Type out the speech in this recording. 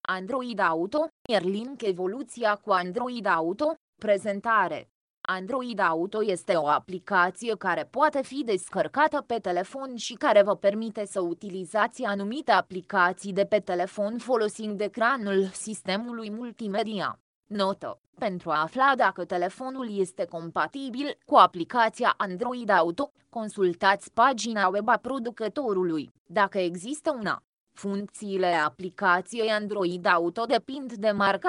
Android Auto, Airlink evoluția cu Android Auto, prezentare. Android Auto este o aplicație care poate fi descărcată pe telefon și care vă permite să utilizați anumite aplicații de pe telefon folosind ecranul sistemului multimedia. Notă: pentru a afla dacă telefonul este compatibil cu aplicația Android Auto, consultați pagina web a producătorului, dacă există una. Funcțiile aplicației Android Auto depind de marca